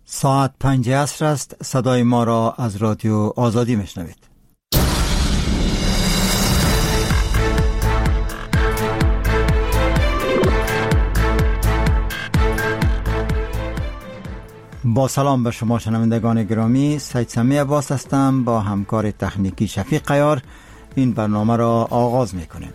ساعت 5 عصر است. صدای ما را از رادیو آزادی میشنوید. با سلام به شما شنوندگان گرامی، سید سمی عباس هستم. با همکار تکنیکی شفیق قیار این برنامه را آغاز میکنیم.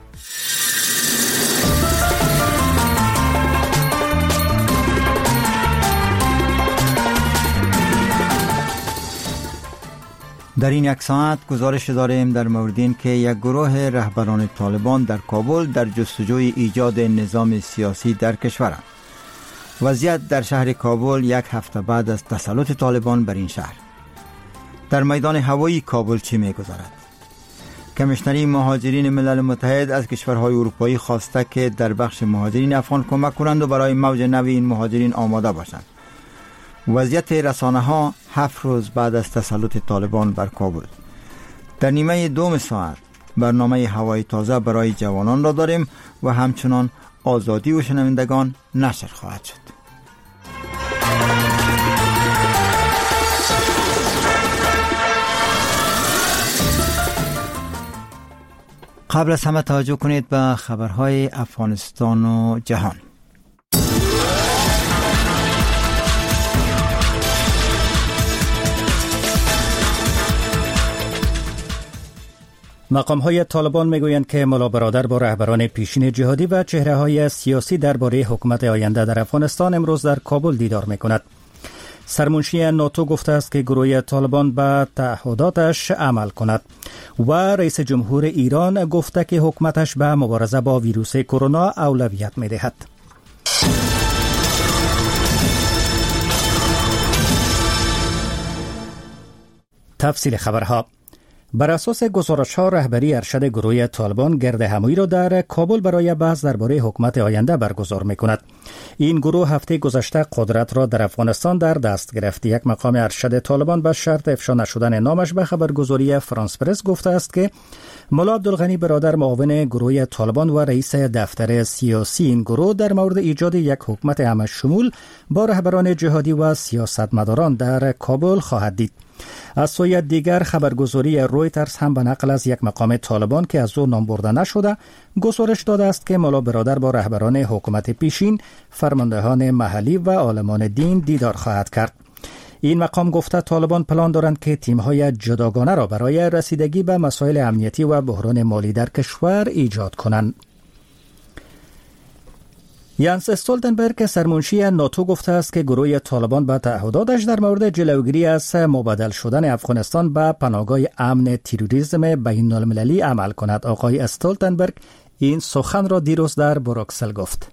در این یک ساعت گزارش داریم در مورد این که یک گروه رهبران طالبان در کابل در جستجوی ایجاد نظام سیاسی در کشورند. وضعیت در شهر کابل یک هفته بعد از تسلط طالبان بر این شهر. در میدان هوایی کابل چی می‌گذرد؟ کمیشنری مهاجرین ملل متحد از کشورهای اروپایی خواسته که در بخش مهاجرین افغان کمک کنند و برای موج نو این مهاجرین آماده باشند. وضعیت رسانه‌ها 7 روز بعد از تسلط طالبان بر کابل. در نیمه دوم ساعت برنامه هوای تازه برای جوانان را داریم و همچنان آزادی و شنوندگان نشر خواهد شد. قبل از همه توجه کنید به خبرهای افغانستان و جهان. مقام‌های طالبان میگویند که ملا برادر با رهبران پیشین جهادی و چهره‌های سیاسی درباره حکومت آینده در افغانستان امروز در کابل دیدار می‌کند. سرمنشی ناتو گفته است که گروه طالبان به تعهداتش عمل کند و رئیس جمهور ایران گفته که حکومتش به مبارزه با ویروس کرونا اولویت می‌دهد. تفصیل خبرها. بر اساس گزارش‌ها رهبری ارشد گروه طالبان گرد همایی را در کابل برای بحث درباره حکومت آینده برگزار می‌کند. این گروه هفته گذشته قدرت را در افغانستان در دست گرفت. یک مقام ارشد طالبان به شرط افشا نشدن نامش به خبرگزاری فرانس پرس گفته است که ملا عبدالغنی برادر معاون گروه طالبان و رئیس دفتر سیاسی این گروه در مورد ایجاد یک حکومت همشمول با رهبران جهادی و سیاستمداران در کابل خواهد دید. از سوی دیگر خبرگزاری رویترز هم به نقل از یک مقام طالبان که از او نام برده نشده گزارش داده است که ملا برادر با رهبران حکومت پیشین، فرماندهان محلی و عالمان دین دیدار خواهد کرد. این مقام گفته طالبان پلان دارند که تیم‌های جداگانه را برای رسیدگی به مسائل امنیتی و بحران مالی در کشور ایجاد کنند. یانس استولتنبرگ سرمنشی ناتو گفته است که گروه طالبان به تعهداتش در مورد جلوگیری از مبادل شدن افغانستان به پناهگاه امن تروریسم بین المللی عمل کند. آقای استولتنبرگ این سخن را دیروز در بروکسل گفت.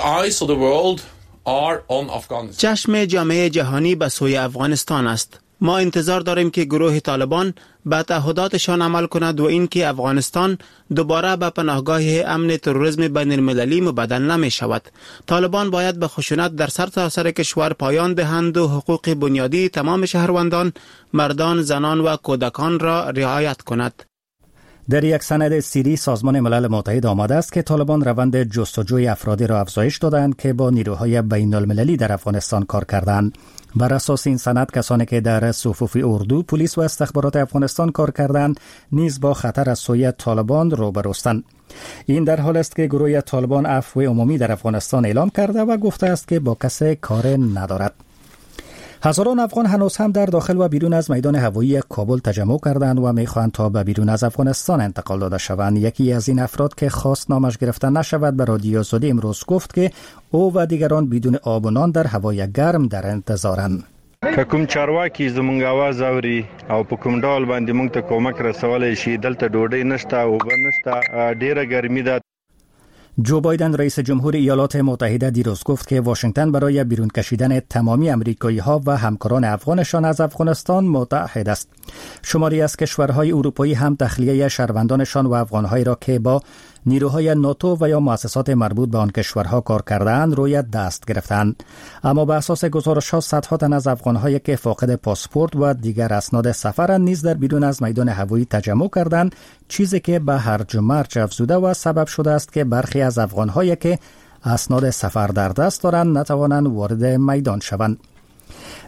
چشم جامعه جهانی به سوی افغانستان است. ما انتظار داریم که گروه طالبان به تعهداتشان عمل کند و اینکه افغانستان دوباره به پناهگاه امن تروریسم بین المللی مبدل نمی شود. طالبان باید به خشونت در سرتاسر کشور پایان دهند و حقوق بنیادی تمام شهروندان، مردان، زنان و کودکان را رعایت کند. در یک سند سری سازمان ملل متحد آمده است که طالبان روند جستجوی افرادی را افزایش دادند که با نیروهای بین المللی در افغانستان کار کردند. بر اساس این سند کسانی که در صفوف اردو، پلیس و استخبارات افغانستان کار کردند نیز با خطر از سوی طالبان روبروستند. این در حال است که گروه طالبان عفو عمومی در افغانستان اعلام کرده و گفته است که با کسی کار ندارد. هزاران افغان هنوز هم در داخل و بیرون از میدان هوایی کابل تجمع کردند و می‌خواهند تا به بیرون از افغانستان انتقال داده شوند. یکی از این افراد که خواست نامش گرفته نشود به رادیو آزادی امروز گفت که او و دیگران بدون آب و نان در هوای گرم در انتظارند. که کوم چارواکي زمونږ आवाज اوري او په کوم ډول باندې موږ ته کومک رسولای شي، دلته ډوډۍ نشته او اوبه نشته، ډیره ګرمي ده. جو بایدن رئیس جمهور ایالات متحده دیروز گفت که واشنگتن برای بیرون کشیدن تمامی امریکایی‌ها و همکاران افغانشان از افغانستان متحد است. شماری از کشورهای اروپایی هم تخلیه شهروندانشان و افغان‌هایی را که با نیروهای ناتو و یا مؤسسات مربوط به آن کشورها کار کردند روی دست گرفتند. اما به اساس گزارش‌ها صدها تن از افغان‌هایی که فاقد پاسپورت و دیگر اسناد سفرند نیز در بیرون از میدان هوایی تجمع کردند، چیزی که به هرج و مرج افزوده و سبب شده است که برخی از افغان‌هایی که اسناد سفر در دست دارند نتوانند وارد میدان شوند.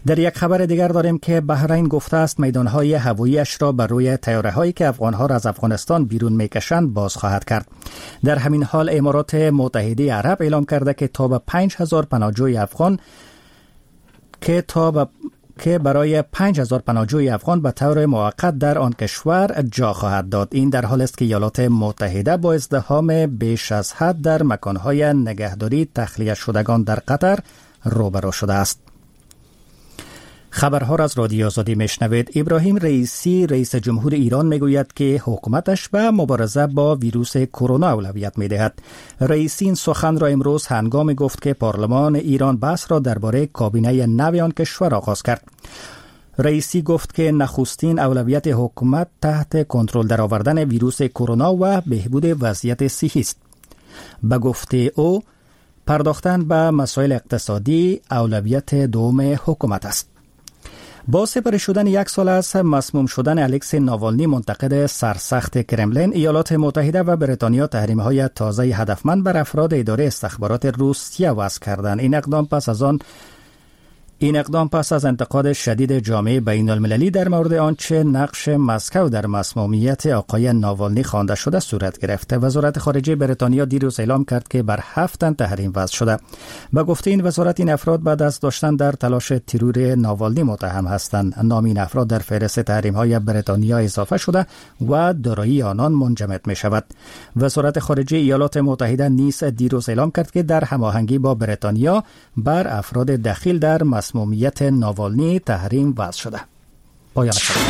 در یک خبر دیگر داریم که بحرین گفته است میدانهای هوایی‌اش را بر روی طیاره‌هایی که افغان‌ها را از افغانستان بیرون می‌کشند باز خواهد کرد. در همین حال امارات متحده عرب اعلام کرده که تا به 5000 پناهجوی افغان که برای 5000 پناهجوی افغان به طور موقت در آن کشور جا خواهد داد. این در حالی است که ایالات متحده با ازدحام بیش از حد در مکانهای نگهداری تخلیه شدگان در قطر روبرو شده است. خبرها را از رادیو آزادی میشنوید. ابراهیم رئیسی رئیس جمهور ایران میگوید که حکومتش به مبارزه با ویروس کرونا اولویت میدهد. رئیسی این سخن را امروز هنگامی گفت که پارلمان ایران بحث را درباره کابینه نو آن کشور آغاز کرد. رئیسی گفت که نخستین اولویت حکومت تحت کنترل درآوردن ویروس کرونا و بهبود وضعیت صحی است. به گفته او پرداختن به مسائل اقتصادی اولویت دوم حکومت است. با سپری شدن یک سال از مسموم شدن الکسی ناوالنی منتقد سرسخت کرملین، ایالات متحده و بریتانیا تحریم‌های تازه هدفمند بر افراد اداره استخبارات روسیه وضع کردند. این اقدام پس از انتقاد شدید جامعه بین المللی در مورد آنچه نقش مسکو در مسمومیت آقای ناوالنی خوانده شده صورت گرفته. وزارت خارجه بریتانیا دیروز اعلام کرد که بر 7 تن تحریم وضع شده. با گفته این وزارت، این افراد بعد از داشتن در تلاش ترور ناوالنی متهم هستند. نام این افراد در فهرست تحریم‌های بریتانیا اضافه شده و دارایی آنان منجمد می شود. وزارت خارجه ایالات متحده نیز دیروز اعلام کرد که در هماهنگی با بریتانیا بر افراد دخیل در مسمومیت ناوالنی تحریم وضع شده. پایان خبر.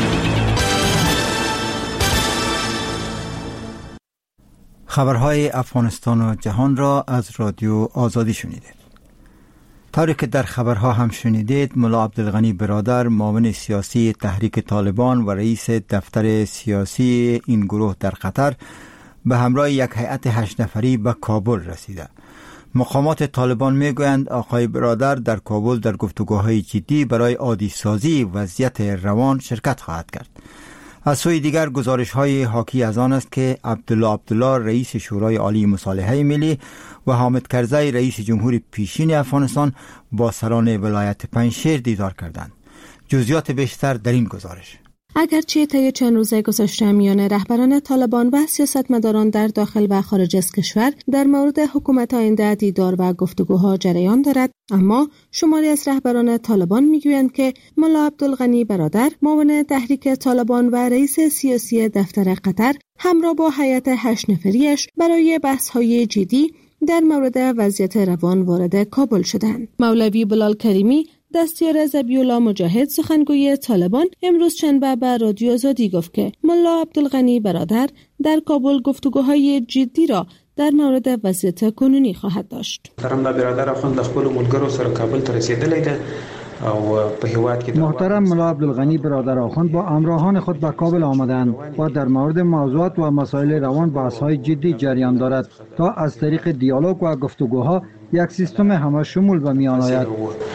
خبرهای افغانستان و جهان را از رادیو آزادی شنیدید. طوری که در خبرها هم شنیدید، ملا عبدالغنی برادر، معاون سیاسی تحریک طالبان و رئیس دفتر سیاسی این گروه در قطر، به همراه یک هیئت 8 نفری به کابل رسیده. مقامات طالبان میگویند آقای برادر در کابل در گفتگوهای جدی برای عادی سازی وضعیت روان شرکت خواهد کرد. از سوی دیگر گزارش‌های حاکی از آن است که عبدالله رئیس شورای عالی مصالحه ملی و حامد کرزی رئیس جمهور پیشین افغانستان با سران ولایت پنجشیر دیدار کردند. جزئیات بیشتر در این گزارش. اگرچه طی چند روزه گذشته میان رهبران طالبان و سیاستمداران در داخل و خارج از کشور در مورد حکومت آینده دیدار و گفتگوها جریان دارد، اما شماری از رهبران طالبان میگویند که ملا عبدالغنی برادر، معاون تحریک طالبان و رئیس سیاسی دفتر قطر، همراه با هیئت 8 نفریش برای بحث‌های جدی در مورد وضعیت روان وارد کابل شدند. مولوی بلال کریمی، دستیار ذبیح‌الله مجاهد، سخنگوی طالبان، امروز شنبه به رادیو آزادی گفت که ملا عبدالغنی برادر در کابل گفتگوهای جدی را در مورد وضعیت کنونی خواهد داشت. محترم برادر افغان د خپل ملګرو سره کابل ته رسیدلی ده او په هیواد کې محترم ملا عبدالغنی برادر آخوند با همراهان خود به کابل آمدند و در مورد موضوعات و مسائل روان بحث‌های جدی جریان دارد تا از طریق دیالوگ و گفتگوها یک سیستم همه شمول به میان آید.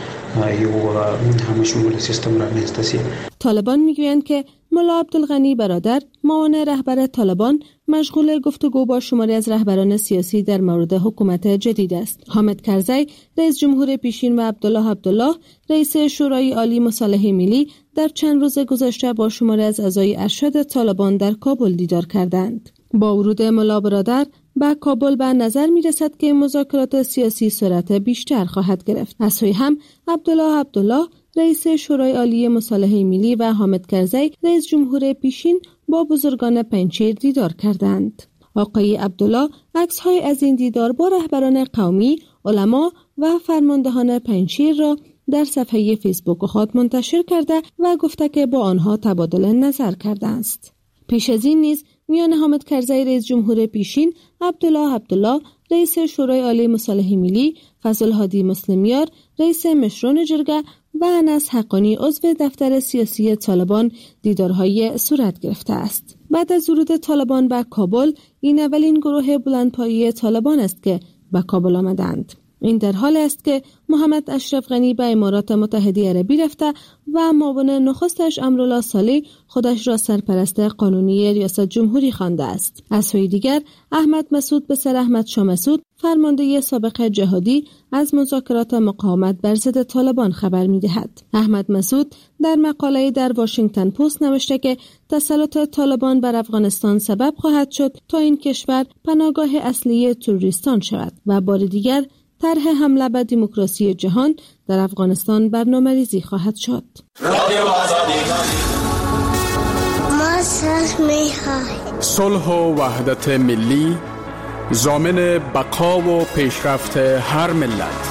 طالبان میگویند که ملا عبدالغنی برادر، معاون رهبر طالبان، مشغول گفتگو با شماری از رهبران سیاسی در مورد حکومت جدید است. حامد کرزی رئیس جمهور پیشین و عبدالله رئیس شورای عالی مصالحه ملی در چند روز گذشته با شماری از اعضای ارشد طالبان در کابل دیدار کردند. با ورود ملا برادر به کابل به نظر می رسد که مذاکرات سیاسی سرعت بیشتر خواهد گرفت. از سوی هم عبدالله رئیس شورای عالی مصالحه ملی و حامد کرزی رئیس جمهور پیشین با بزرگان پنجشیر دیدار کردند. آقای عبدالله عکس‌های از این دیدار با رهبران قومی، علما و فرماندهان پنجشیر را در صفحه فیسبوک خود منتشر کرده و گفته که با آنها تبادل نظر کرده است. پیش از این نیز میان حامد کرزی رئیس جمهور پیشین، عبدالله رئیس شورای عالی مصالحه ملی، فضل هادی مسلمیار رئیس مشرون جرگه و انس حقانی عضو دفتر سیاسی طالبان دیدارهای صورت گرفته است. بعد از ورود طالبان به کابل، این اولین گروه بلندپایه طالبان است که به کابل آمدند. این در حالی است که محمد اشرف غنی به امارات متحده عربی رفته و معاون نخستش امرالله صالح خودش را سرپرست قانونی ریاست جمهوری خوانده است. از سوی دیگر احمد مسعود پسر احمد شاه مسعود فرمانده سابق جهادی از مذاکرات مقاومت بر ضد طالبان خبر می‌دهد. احمد مسعود در مقاله‌ای در واشنگتن پست نوشته که تسلط طالبان بر افغانستان سبب خواهد شد تا این کشور پناهگاه اصلی تروریستان شود و بار دیگر طرح حمله به دموکراسی جهان در افغانستان برنامه‌ریزی خواهد شد. صلح و وحدت ملی ضامن بقا و پیشرفت هر ملت.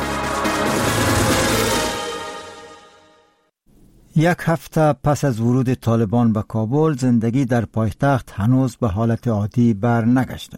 یک هفته پس از ورود طالبان به کابل، زندگی در پایتخت هنوز به حالت عادی بر نگشته.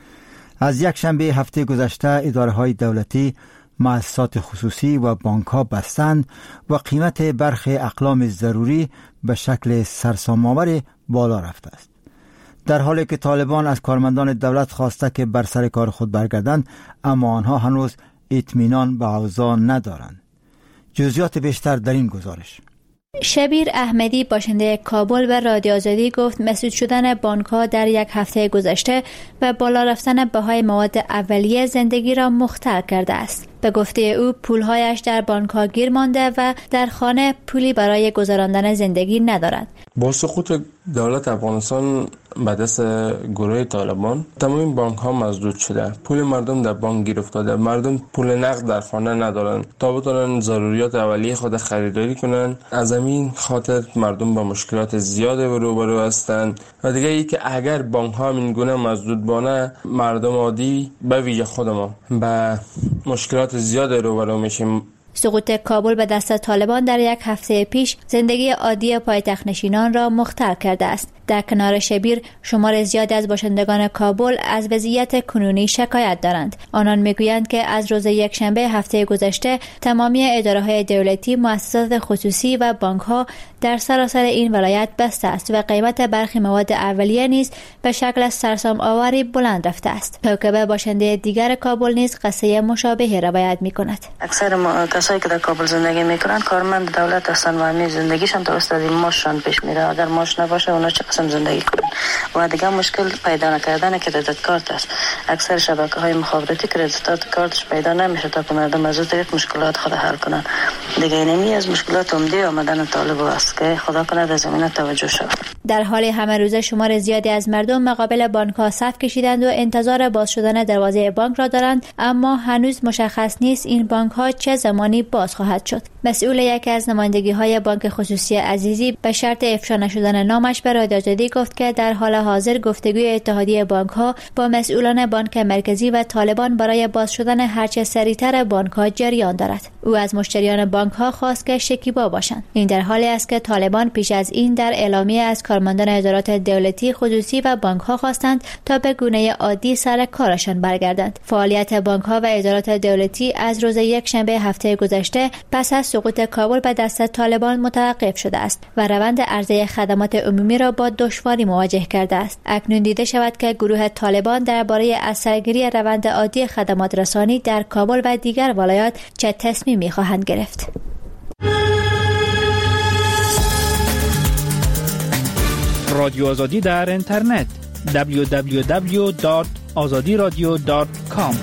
از یک شنبه هفته گذشته اداره‌های دولتی، مؤسسات خصوصی و بانک‌ها بستند و قیمت برخی اقلام ضروری به شکل سرسام‌آور بالا رفته است. در حالی که طالبان از کارمندان دولت خواسته که بر سر کار خود برگردند، اما آنها هنوز اطمینان به اوضاع ندارند. جزئیات بیشتر در این گزارش. شبیر احمدی باشنده کابل به رادیو آزادی گفت مسدود شدن بانک‌ها در یک هفته گذشته و بالا رفتن بهای مواد اولیه زندگی را مختل کرده است. به گفته او پولهایش در بانک‌ها گیر مانده و در خانه پولی برای گذراندن زندگی ندارد. با سقوط دولت افغانستان به دست گروه طالبان، تمام بانک‌ها مسدود شده. پول مردم در بانک گیر افتاده. مردم پول نقد در خانه ندارند تا بتونن ضروریات اولیه خود خریداری کنند. از همین خاطر مردم با مشکلات زیاد روبرو هستند. و دیگه ای که اگر بانک‌ها این گونه مسدود بانه، مردم عادی به ویژه خود ما به مشکلات زیاد روبرو میشیم. سقوط کابل به دست طالبان در یک هفته پیش زندگی عادی پایتخت نشینان را مختل کرده است. در کنار شبیر، شمار زیادی از باشندگان کابل از وضعیت کنونی شکایت دارند. آنان میگویند که از روز یک شنبه هفته گذشته تمامی اداره‌های دولتی، مؤسسات خصوصی و بانک‌ها در سراسر این ولایت بسته است و قیمت برخی مواد اولیه نیز به شکل سرسام آوری بلند رفته است. کوکبه باشنده دیگر کابل نیز قصه مشابه روایت می‌کند. اکثر کسایی که در کابل زندگی می‌کنند کارمند دولت هستند و همین زندگیشان توسط ماششان پیش میره. اگر ماش نباشه اونا چه قسم زندگی کنند؟ و دیگه مشکل پیدا نکردن کردیت کارت است. اکثر شبکه‌های مخابراتی کردیت کارتش پیدا نمیشه تا که مردم از اون طریق مشکلات خود حل کنند. دیگه اینمی از مشکلات عمده آمدن طالب است که خدا کنه در زمینه توجه شود. در حال همه روزه شمار زیادی از مردم مقابل بانک‌ها صف کشیدند و انتظار باز شدن دروازه بانک را دارند، اما هنوز مشخص نیست این بانک‌ها چه زمانی باز خواهد شد. مسئول یکی از نمایندگی‌های بانک خصوصی عزیزی به شرط افشا نشدن نامش به رادیو آزادی گفت که در حال حاضر گفتگوی اتحادیه بانک‌ها با مسئولان بانک مرکزی و طالبان برای باز شدن هرچه سریعتر بانک‌ها جریان دارد. او از مشتریان بانک‌ها خواست که شکیبا باشند. این در حالی است که طالبان پیش از این در اعلامیه از کارمندان ادارات دولتی، خصوصی و بانک‌ها خواستند تا به گونه عادی سر کارشان برگردند. فعالیت بانک‌ها و ادارات دولتی از روز یک شنبه هفته گذشته پس از سقوط کابل به دست طالبان متوقف شده است و روند عرضه خدمات عمومی را با دشواری مواجه کرده است. اکنون دیده شود که گروه طالبان درباره اثرگیری روند عادی خدمات رسانی در کابل و دیگر ولایات چه تصمیمی خواهند گرفت. رادیو آزادی در اینترنت www.azadiradio.com.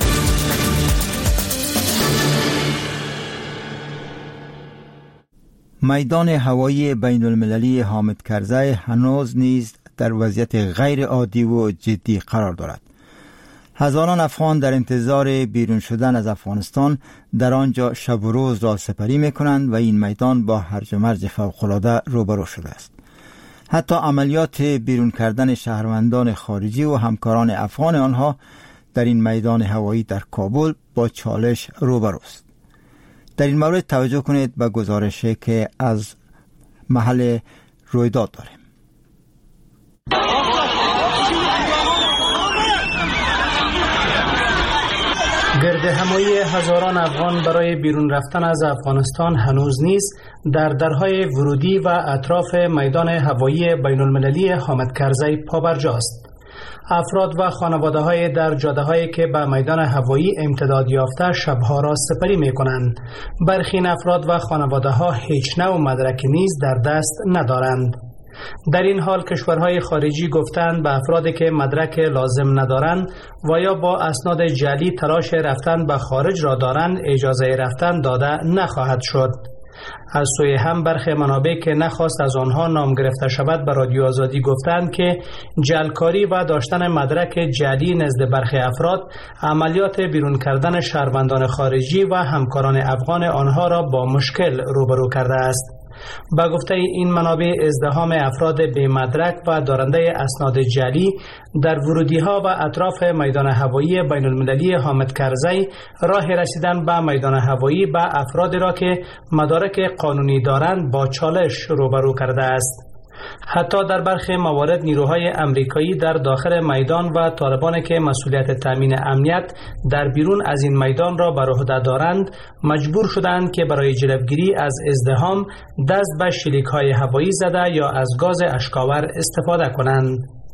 میدان هوایی بین المللی حامد کرزی هنوز نیز در وضعیت غیر عادی و جدی قرار دارد. هزاران افغان در انتظار بیرون شدن از افغانستان در آنجا شب و روز راه سپری می‌کنند و این میدان با هرج و مرج فوق‌العاده روبرو شده است. حتی عملیات بیرون کردن شهروندان خارجی و همکاران افغان آنها در این میدان هوایی در کابل با چالش روبروست. در این مورد توجه کنید به گزارشی که از محل رویداد داریم. گرد همایی هزاران افغان برای بیرون رفتن از افغانستان هنوز نیز در درهای ورودی و اطراف میدان هوایی بین المللی حامد کرزی پابرجاست. افراد و خانواده‌های در جاده‌هایی که به میدان هوایی امتداد یافته شب‌ها را سپری می‌کنند. برخی این افراد و خانواده‌ها هیچ نوع مدرکی نیز در دست ندارند. در این حال کشورهای خارجی گفتند به افرادی که مدرک لازم ندارند و یا با اسناد جعلی تلاش رفتن به خارج را دارند اجازه رفتن داده نخواهد شد. از سوی هم برخی منابع که نخواست از آنها نام گرفته شود به رادیو آزادی گفتند که جعلکاری و داشتن مدرک جعلی نزد برخی افراد عملیات بیرون کردن شهروندان خارجی و همکاران افغان آنها را با مشکل روبرو کرده است. با گفته این منابع ازدحام افراد بی مدرک و دارنده اسناد جعلی در ورودی‌ها و اطراف میدان هوایی بین المللی حامد کرزی راه رسیدن به میدان هوایی به افرادی را که مدارک قانونی دارند با چالش روبرو کرده است. حتی در برخی موارد نیروهای امریکایی در داخل میدان و طالبانی که مسئولیت تامین امنیت در بیرون از این میدان را بر عهده دارند مجبور شدند که برای جلوگیری از ازدحام دست به شلیک‌های هوایی زده یا از گاز اشکاور استفاده کنند.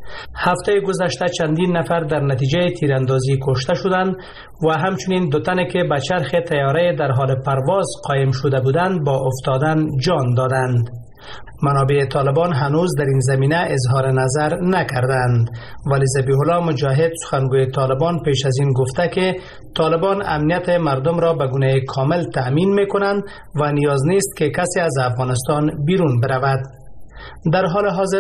هفته گذشته چندین نفر در نتیجه تیراندازی کشته شدند و همچنین دو تن که به چرخ طیاره در حال پرواز قایم شده بودند با افتادن جان دادند. منابع طالبان هنوز در این زمینه اظهار نظر نکردند، ولی ذبیح الله مجاهد سخنگوی طالبان پیش از این گفته که طالبان امنیت مردم را به گونه کامل تأمین می‌کنند و نیاز نیست که کسی از افغانستان بیرون برود. در حال حاضر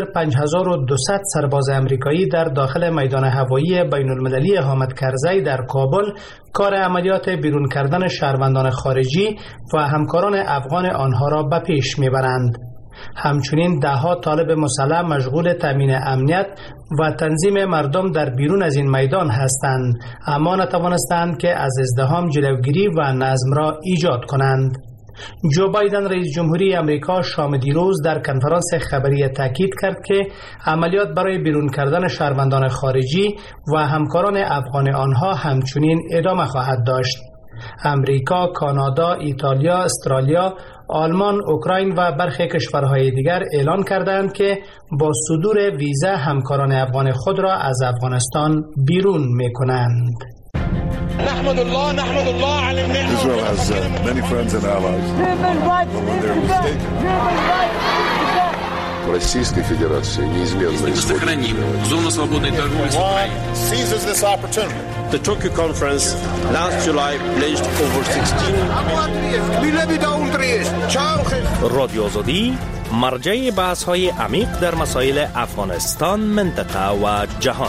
5200 سرباز امریکایی در داخل میدان هوایی بین المللی حامد کرزی در کابل کار عملیات بیرون کردن شهروندان خارجی و همکاران افغان آنها را به پیش میبرند. همچنین دهها طالب مسلح مشغول تامین امنیت و تنظیم مردم در بیرون از این میدان هستند، اما نتوانستند که از ازدحام جلوگیری و نظم را ایجاد کنند. جو بایدن رئیس جمهوری امریکا شام دیروز در کنفرانس خبری تاکید کرد که عملیات برای بیرون کردن شهروندان خارجی و همکاران افغان آنها همچنین ادامه خواهد داشت. امریکا، کانادا، ایتالیا، استرالیا، آلمان، اوکراین و برخی کشورهای دیگر اعلان کردند که با صدور ویزا همکاران افغان خود را از افغانستان بیرون می‌کنند. نحمد الله على النعمة. Israel has many friends and allies. When they're mistaken. Российской Федерации неизменно сохраним зону свободной торговли с Украиной. Seizes this opportunity. The Tokyo conference last July pledged over 16 رادیو آزادی مرجع بحث‌های عمیق در مسائل افغانستان، منطقه و جهان.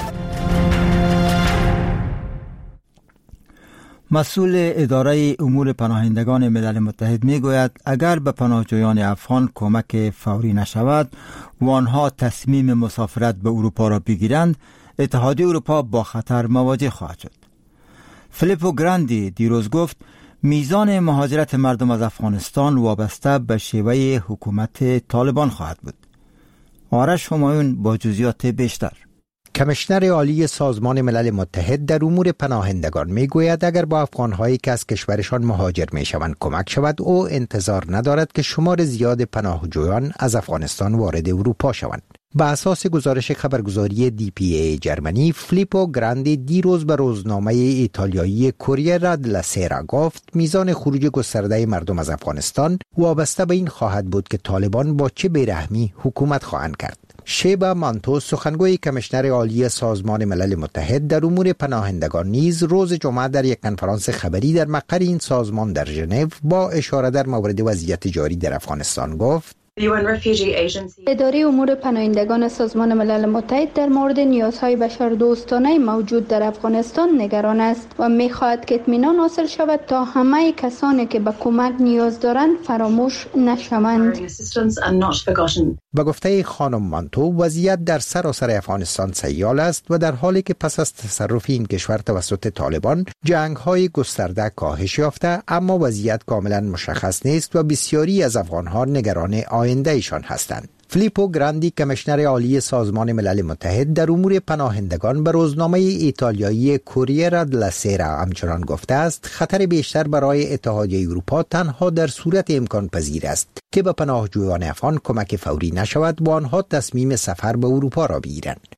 مسئول اداره امور پناهندگان ملل متحد می گوید اگر به پناهجویان افغان کمک فوری نشود و آنها تصمیم مسافرت به اروپا را بگیرند، اتحادیه اروپا با خطر مواجه خواهد شد. فیلیپو گراندی دیروز گفت میزان مهاجرت مردم از افغانستان وابسته به شیوه حکومت طالبان خواهد بود. آرش همایون با جزئیات بیشتر. کمیشنر عالی سازمان ملل متحد در امور پناهندگان میگوید اگر با افغانهایی که از کشورشان مهاجر میشوند کمک شود، او انتظار ندارد که شمار زیاد پناهجویان از افغانستان وارد اروپا شوند. به اساس گزارش خبرگزاری DPA جرمنی، فیلیپو گراندی دیروز به روزنامه ایتالیایی کوریره دلا سیرا گفت میزان خروج گسترده مردم از افغانستان وابسته به این خواهد بود که طالبان با چه بیرحمی حکومت خواهند کرد. شیبا مانتو سخنگوی کمیشنر عالی سازمان ملل متحد در امور پناهندگان نیز روز جمعه در یک کنفرانس خبری در مقر این سازمان در ژنو با اشاره در مورد وضعیت جاری در افغانستان گفت اداره امور پناهندگان سازمان ملل متحد در مورد نیازهای بشردوستانه موجود در افغانستان نگران است و می‌خواهد که اطمینان حاصل شود تا همه کسانی که به کمک نیاز دارند فراموش نشوند. به گفته خانم مانتو، وضعیت در سراسر افغانستان سیال است و در حالی که پس از تصرف این کشور توسط طالبان جنگ‌های گسترده کاهش یافته، اما وضعیت کاملا مشخص نیست و بسیاری از افغان‌ها نگران آینده ایشان هستند. فیلیپو گراندی کمیشنر عالی سازمان ملل متحد در امور پناهندگان به روزنامه ایتالیایی کوریره دلا سیرا همچنان گفته است خطر بیشتر برای اتحادیه اروپا تنها در صورت امکان پذیر است که به پناهجویان افغان کمک فوری نشود و آنها تصمیم سفر به اروپا را بگیرند.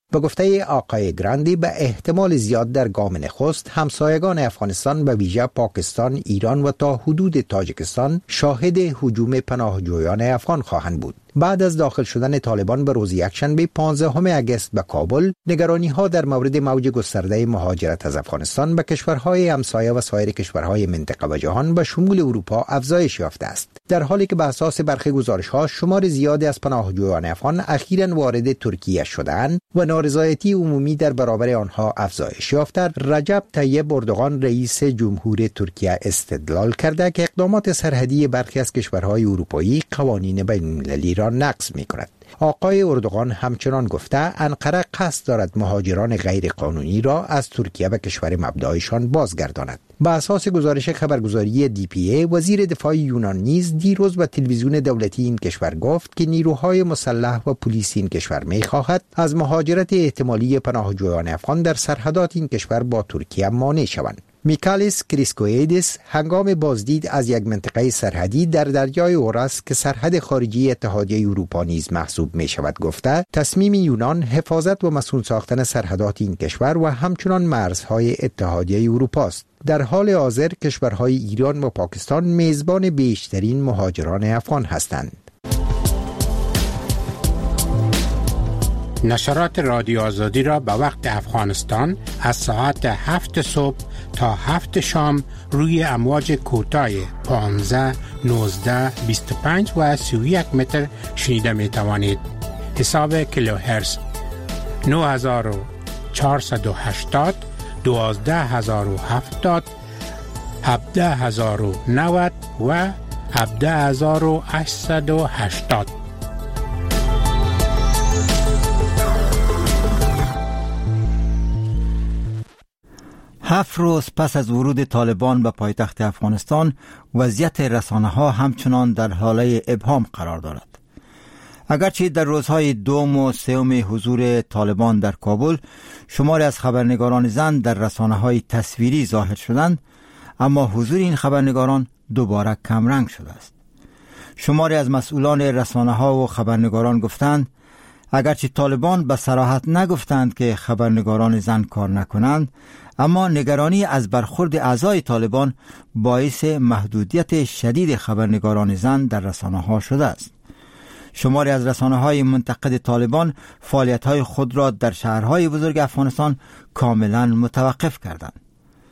به گفته آقای گراندی به احتمال زیاد در گام نخست همسایگان افغانستان به ویژه پاکستان، ایران و تا حدود تاجیکستان شاهد هجوم پناهجویان افغان خواهند بود. بعد از داخل شدن طالبان به روز یکشنبه 15 اگست به کابل، نگرانی‌ها در مورد موج گسترده مهاجرت از افغانستان به کشورهای همسایه و سایر کشورهای منطقه و جهان به شمول اروپا افزایش یافته است، در حالی که به اساس برخی گزارش‌ها شمار زیادی از پناهجویان افغان اخیراً وارد ترکیه شده‌اند و نارضایتی عمومی در برابر آنها افزایش یافته. رجب طیب اردوغان رئیس جمهور ترکیه استدلال کرده که اقدامات سرحدی برخی از کشورهای اروپایی قوانین بین‌المللی را نقض می‌کند. آقای اردوغان همچنان گفته انقره قصد دارد مهاجران غیر قانونی را از ترکیه به کشور مبدأشان بازگرداند. به اساس گزارش خبرگزاری DPA، وزیر دفاع یونان نیز دیروز به تلویزیون دولتی این کشور گفت که نیروهای مسلح و پلیس این کشور می‌خواهد از مهاجرت احتمالی پناهجویان افغان در سرحدات این کشور با ترکیه مانع شوند. میکالیس کریسکویدس هنگام بازدید از یک منطقه سرحدی در دریای اورس که سرحد خارجی اتحادیه اروپا نیز محسوب می شود گفته تصمیم یونان حفاظت و مسئول ساختن سرحدات این کشور و همچنان مرزهای اتحادیه اروپا است. در حال حاضر کشورهای ایران و پاکستان میزبان بیشترین مهاجران افغان هستند. نشرات رادیو آزادی را به وقت افغانستان از ساعت 7 صبح تا 7 شام روی امواج کوتاه 15, 19, 25 و 31 متر شنیده می توانید. حساب کیلوهرتز 9480, 12070, 17090 و 17880. 7 روز پس از ورود طالبان به پایتخت افغانستان، وضعیت رسانه‌ها همچنان در حاله ابهام قرار دارد. اگرچه در روزهای دوم و سوم حضور طالبان در کابل شماری از خبرنگاران زن در رسانه‌های تصویری ظاهر شدند، اما حضور این خبرنگاران دوباره کمرنگ شده است. شماری از مسئولان رسانه‌ها و خبرنگاران گفتند اگرچه طالبان به صراحت نگفتند که خبرنگاران زن کار نکنند، اما نگرانی از برخورد اعضای طالبان باعث محدودیت شدید خبرنگاران زن در رسانه‌ها شده است. شماری از رسانه‌های منتقد طالبان فعالیت‌های خود را در شهرهای بزرگ افغانستان کاملا متوقف کردند.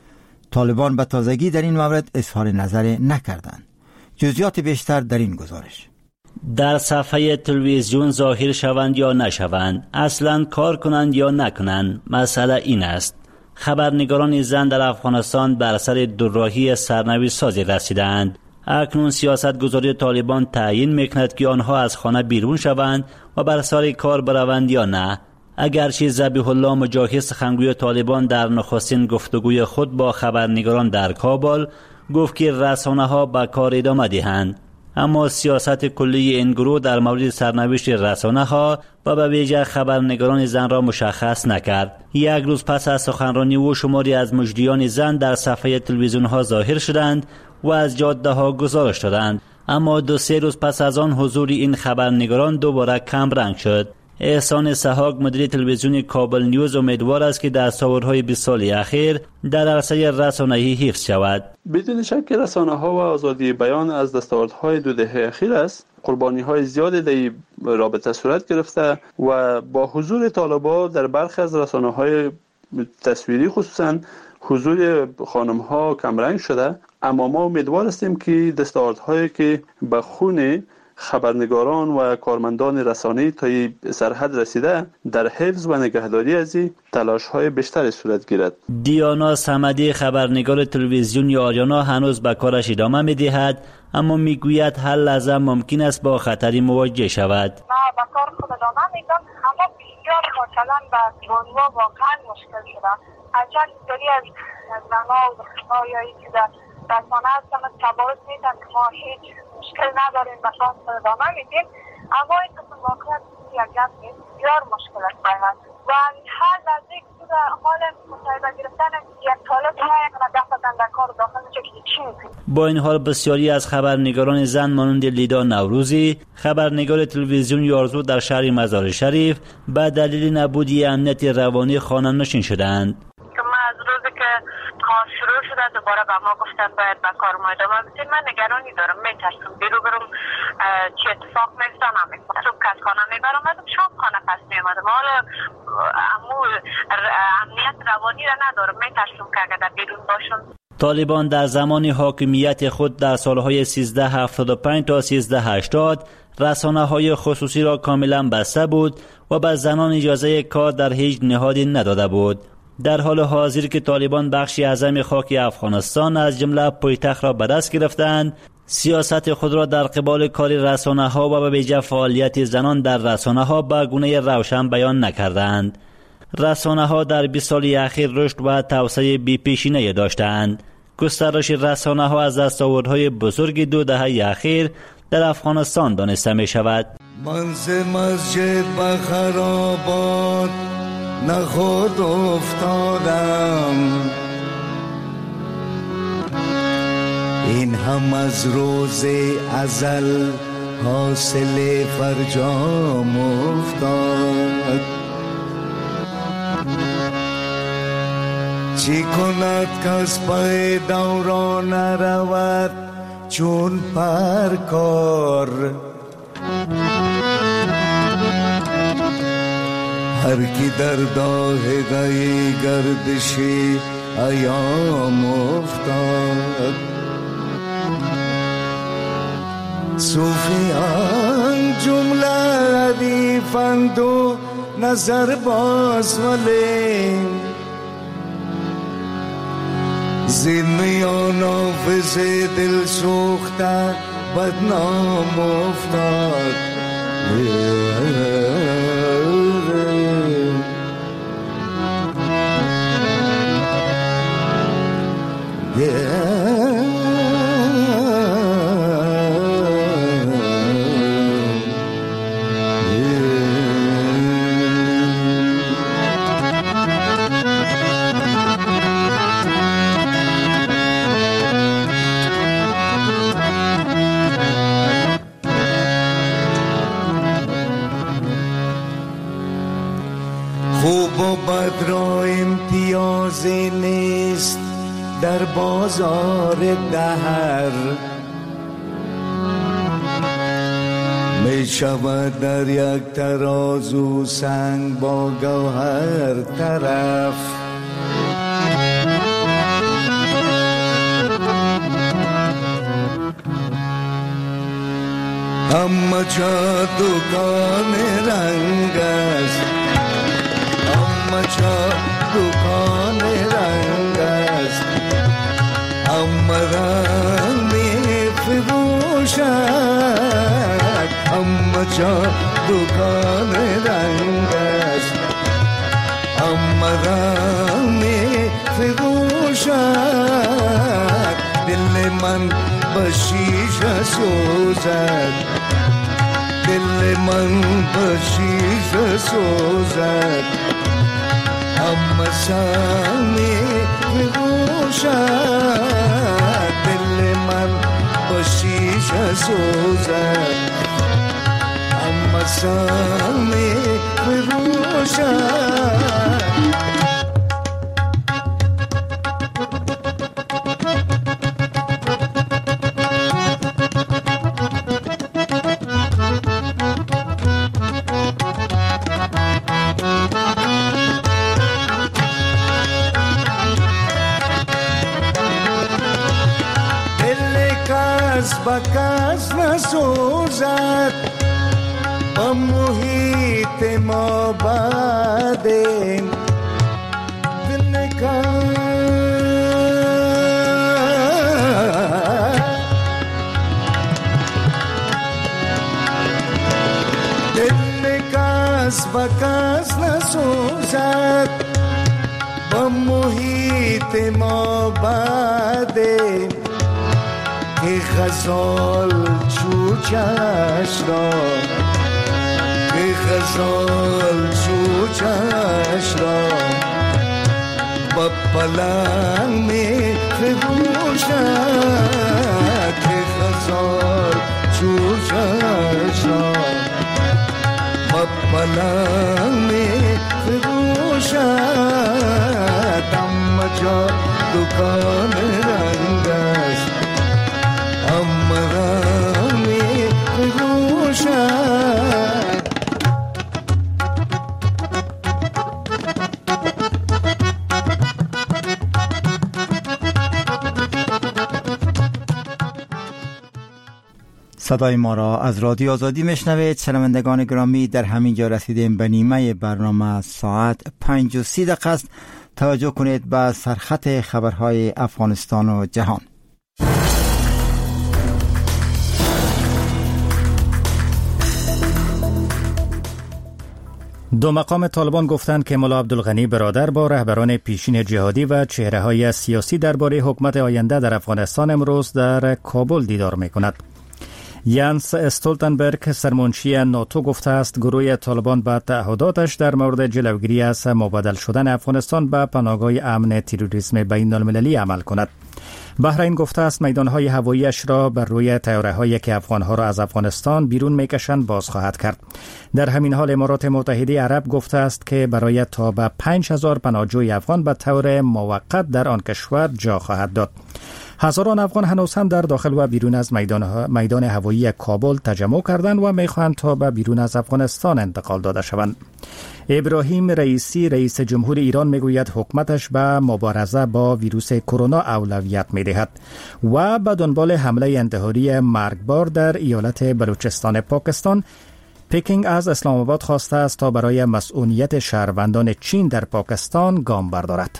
طالبان به تازگی در این مورد اظهار نظر نکردند. جزئیات بیشتر در این گزارش. در صفحه تلویزیون ظاهر شوند یا نشوند، اصلا کار کنند یا نکنند، مسئله این است. خبرنگاران زن در افغانستان بر اثر دوراهی سرنوشت سازی رسیدند. اکنون سیاست گذاری طالبان تعیین میکند که آنها از خانه بیرون شوند و بر سر کار بروند یا نه. اگرچه ذبیح الله مجاهد سخنگوی طالبان در نخستین گفتگوی خود با خبرنگاران در کابل گفت که رسانه‌ها به کار ادامه دهند، اما سیاست کلی این گروه در مورد سرنوشت رسانه‌ها و به ویژه خبرنگاران زن را مشخص نکرد. یک روز پس از سخنرانی او شماری از مجریان زن در صفحه تلویزیون‌ها ظاهر شدند و از جاده‌ها گزارش دادند، اما 2-3 روز پس از آن حضور این خبرنگاران دوباره کم رنگ شد. احسان سحاق مدیر تلویزیون کابل نیوز امیدوار است که دستاوردهای 20 سال اخیر در عرصه رسانه‌ای حفظ شود. بدون شک رسانه‌ها و آزادی بیان از دستاوردهای 2 دهه اخیر است. قربانی‌های زیادی در این رابطه صورت گرفته و با حضور طالبان در برخی از رسانه‌های تصویری خصوصاً حضور خانم‌ها کمرنگ شده، اما ما امیدوار هستیم که دستاوردهایی که به خون خبرنگاران و کارمندان رسانه‌ای تا سرحد رسیده در حفظ و نگهداری از این تلاش‌های بیشتری صورت گیرد. دیانا صمدی خبرنگار تلویزیون آریانا هنوز به کارش ادامه می‌دهد، اما میگوید هر لحظه ممکن است با خطری مواجه شود. ما به کار خود ادامه میدم، اما بسیار مثلا به بانوا واقعا مشکل شده. اجل داری از زنها و دخترهایی که در رسانه هستن تبارز میدن که ما هیچ مشکل نداریم، به کار خود ادامه میدیم، اما این قسم واقعا یک گپ بسیار مشکل است. و هر نزدیک بود حال مصاحبه گرفتن یک طالب ما دفتن در کار داخل میشه که چی میکنی. با این حال بسیاری از خبرنگاران زن مانند لیدا نوروزی، خبرنگار تلویزیون یارزو در شهر مزار شریف، به دلیل نبودی امنیت روانی خانه نشین شدند. از روزی که کار شروع شده دوباره به ما گفتن باید به کار ما ادامه بدید. من نگرانی دارم، میترسم بیرو برم چه اتفاق میفته نمیفته. صبح که از خانه میبرم شام خانه پس میامدم، حالا امنیت روانی را ندارم، میترسم که اگر در بیرون باشم. طالبان در زمان حاکمیت خود در سالهای 1375 تا 1380 رسانه‌های خصوصی را کاملا بسته بود و به زنان اجازه کار در هیچ نهادی نداده بود. در حال حاضر که طالبان بخشی اعظم خاک افغانستان از جمله پایتخت را به دست گرفتند، سیاست خود را در قبال کار رسانه‌ها و به ویژه فعالیت زنان در رسانه‌ها به گونه روشن بیان نکردند. رسانه‌ها در 20 سال اخیر رشد و توسعه بی‌پیشینه‌ای داشتند. گسترش رسانه‌ها از دستاوردهای بزرگ 2 دهه اخیر در افغانستان دانسته می‌شود. منزل مسجد به خرابات نخود افتادم، این هم از روز ازل حاصل فرجام افتاد. چی کند کس پای دوران رود چون پرکار، هر کی در داهگه گردشی ایام افتاد. صوفیان جمله ردیفند و نظر باز ولی زین میان آفز دل سوخته بدنام افتاد. خوب و بد را امتیازی نیست در بازار دهر، می شود در یک ترازو سنگ با گوهر طرف. اما جا دکان رنگ است، اما جا دکان رنگ است، اما رنگ می فروشد. اما جا دکان رنگ است، اما رنگ می فروشد. دل من به شیشه سوزد، دل من به شیشه سوزد. اما سامی بگوشد، دل من به شیشه سوزد. اما سامی بگوشد. بکس نسوزد با محیط ما بعدیم دل کس بکس نسوزد با محیط ما بعدیم که غزال چوچش را، که غزال جوجش را با پلنگ می فروشد که غزال جوجش را با پلنگ می فروشد اما جا دکان رنگ است اما را می فروشد. صدای ما را از رادیو آزادی میشنوید. شنوندگان گرامی، در همین جا رسیدیم به نیمه برنامه. ساعت 5:30 است. توجه کنید به سرخط خبرهای افغانستان و جهان. دو مقام طالبان گفتند که ملا عبدالغنی برادر با رهبران پیشین جهادی و چهره‌های سیاسی درباره حکومت آینده در افغانستان امروز در کابل دیدار می‌کند. یانس استولتنبرگ سرمنشی ناتو گفته است گروه طالبان با تعهداتش در مورد جلوگیری از مبادل شدن افغانستان به پناهگاه امن تروریسم بین المللی عمل کند. بحرین گفته است میدانهای هواییش را بر روی طیاره‌هایی که افغانها را از افغانستان بیرون میکشند باز خواهد کرد. در همین حال امارات متحده عرب گفته است که برای تا به 5000 پناهجوی افغان به طور موقت در آن کشور جا خواهد داد. هزاران افغان هنوز هم در داخل و بیرون از میدان هوایی کابل تجمع کردند و میخواهند تا به بیرون از افغانستان انتقال داده شوند. ابراهیم رئیسی رئیس جمهور ایران میگوید حکومتش به مبارزه با ویروس کرونا اولویت میدهد و به دنبال حمله انتحاری مرگبار در ایالت بلوچستان پاکستان، پکینگ از اسلام آباد خواسته است تا برای مسئولیت شهروندان چین در پاکستان گام بردارد.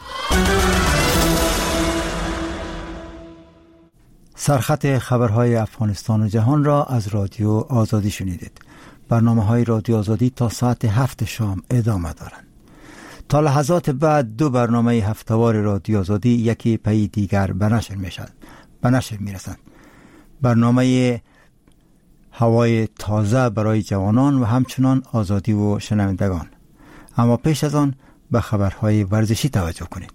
سرخط خبرهای افغانستان و جهان را از رادیو آزادی شنیدید. برنامه‌های رادیو آزادی تا ساعت 7 شام ادامه دارند. تا لحظات بعد دو برنامه هفته‌وار رادیو آزادی یکی پی دیگر به نشر می‌رسند. برنامه هوای تازه برای جوانان و همچنان آزادی و شنوندگان. اما پیش از آن به خبرهای ورزشی توجه کنید.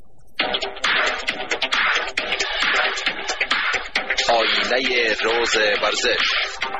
آینه روز ورزش.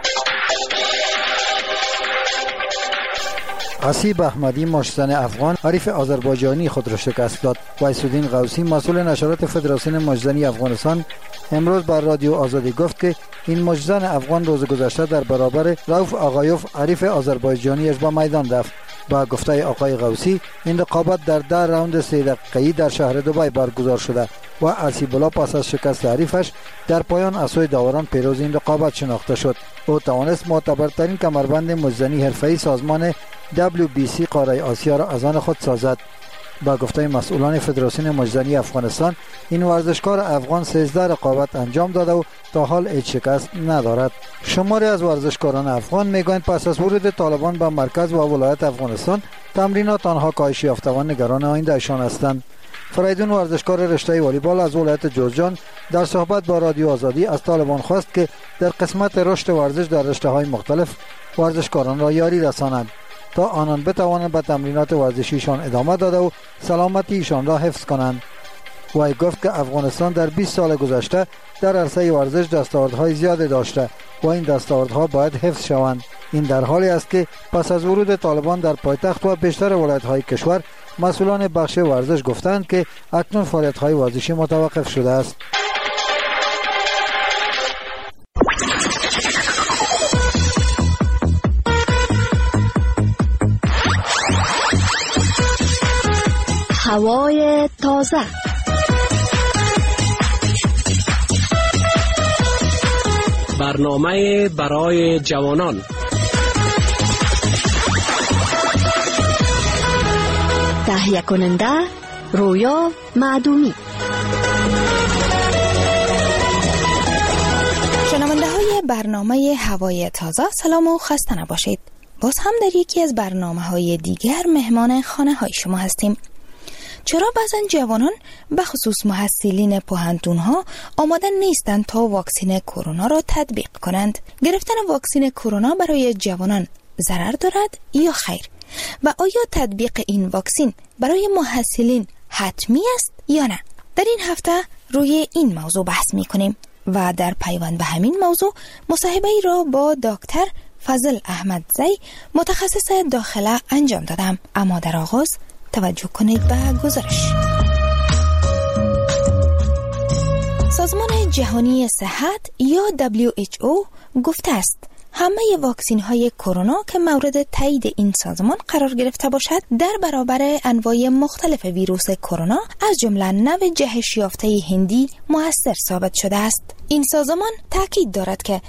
حسیب احمدی مشتزن افغان حریف آذربایجانی خود را شکست داد. ویس‌الدین قوسی مسئول نشرات فدراسیون مشتزنی افغانستان امروز بر رادیو آزادی گفت که این مشتزن افغان روز گذشته در برابر رؤوف آقایوف حریف آذربایجانیش به میدان رفت. با گفته آقای قوسی این رقابت در 10 راوند 3 دقیقه‌ای در شهر دبی برگزار شده و حسیب‌الله پس از شکست حریفش در پایان از سوی داوران پیروز این رقابت شناخته شد. او توانست معتبرترین کمربند مشتزنی حرفه‌ای سازمان WBC قاره آسیا را از آن خود سازد. با گفته مسئولان فدراسیون مشتزنی افغانستان این ورزشکار افغان 13 رقابت انجام داده و تا حال هیچ شکست ندارد. شماری از ورزشکاران افغان میگویند پس از ورود طالبان به مرکز و ولایت افغانستان تمرینات آنها کاهش یافته و نگران آیندهشان هستند. فریدون ورزشکار رشته والیبال از ولایت جوزجان در صحبت با رادیو آزادی از طالبان خواست که در قسمت رشد ورزش در رشته‌های مختلف ورزشکاران را یاری رسانند تا آنان بتوانند به تمرینات ورزشیشان ادامه داده و سلامتیشان را حفظ کنند. وی گفت که افغانستان در 20 سال گذشته در عرصه ورزش دستاوردهای زیاد داشته و این دستاوردها باید حفظ شوند. این در حالی است که پس از ورود طالبان در پایتخت و بیشتر ولایت‌های کشور مسئولان بخش ورزش گفتند که اکنون فعالیت‌های ورزشی متوقف شده است. هوای تازه. برنامه برای جوانان. تهیه کننده رویا معدومی. شنونده های برنامه هوای تازه، سلام و خسته نباشید. باز هم در یکی از برنامه های دیگر مهمان خانه های شما هستیم. چرا بعضن جوانان به خصوص محصلین پوهنتون ها آماده نیستند تا واکسن کرونا را تطبیق کنند؟ گرفتن واکسن کرونا برای جوانان ضرر دارد یا خیر؟ و آیا تطبیق این واکسین برای محصلین حتمی است یا نه؟ در این هفته روی این موضوع بحث می کنیم و در پیوند به همین موضوع مصاحبه را با دکتر فضل احمدزی متخصص داخله انجام دادم. اما در آغاز توجه کنید به گزارش. سازمان جهانی صحت یا WHO گفته است همه واکسین های کرونا که مورد تایید این سازمان قرار گرفته باشد در برابر انواع مختلف ویروس کرونا از جمله نوع جهش یافته هندی مؤثر ثابت شده است. این سازمان تاکید دارد که